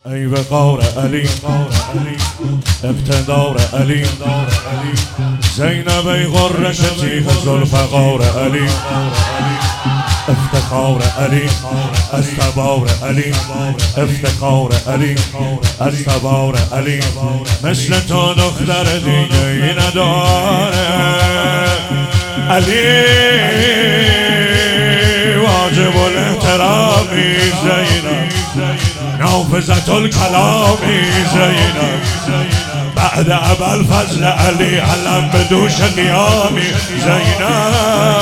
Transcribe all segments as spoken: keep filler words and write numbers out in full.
ای وقار علی اقتدار علی زینب ای غرش تیغ ذوالفقار علی افتخار علی از تبار علی افتخار علی از تبار علی مثل تو دختر دیگه ای نداره علی واجب الاحترامی زینب نافذة الكلامی زینب بعد ابوالفضل علی علم بدوش قیامی زینب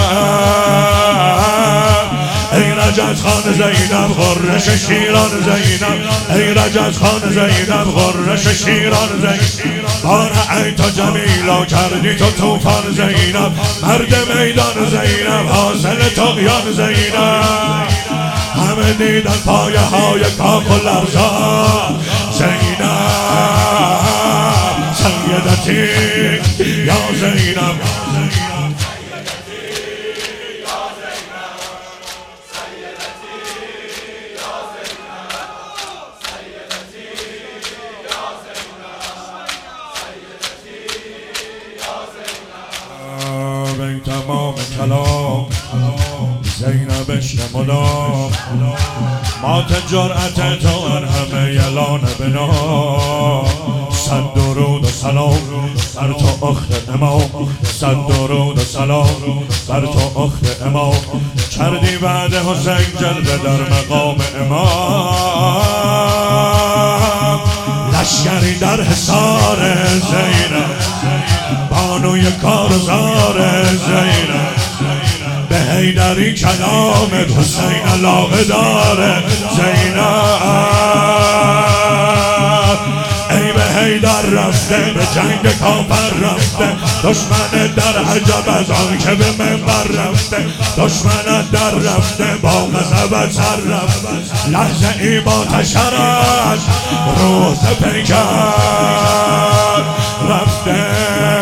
ای رجز خان زینب غرش شیران زینب ای رجز خان زینب غرش شیران زینب بار ای تو جمیلا کردی تو توفان زینب مرد میدان زینب حاصل طغیان زینب همه دیدن پایه های کاخ و لرزان زینب سیدتی یا زینب تمام کلام زینب عشق مدام مات جرأت تو ان همه یلان بنا صد درود و سلام بر تو اخت امام صد درود و سلام بر تو اخت امام کردی بعد حسین جلوه در مقام امام لشکری در حصار زینب بانوی کارزار زینب به حیدری کلامت حسین علاقه داره زینب ای به حیدر رفته به جنگ کافر رفته دشمن در حجب از آن که به منبر رفته دشمن در رفته با غضب سر رفته لحظه ای با تشرش روز پیکر رفته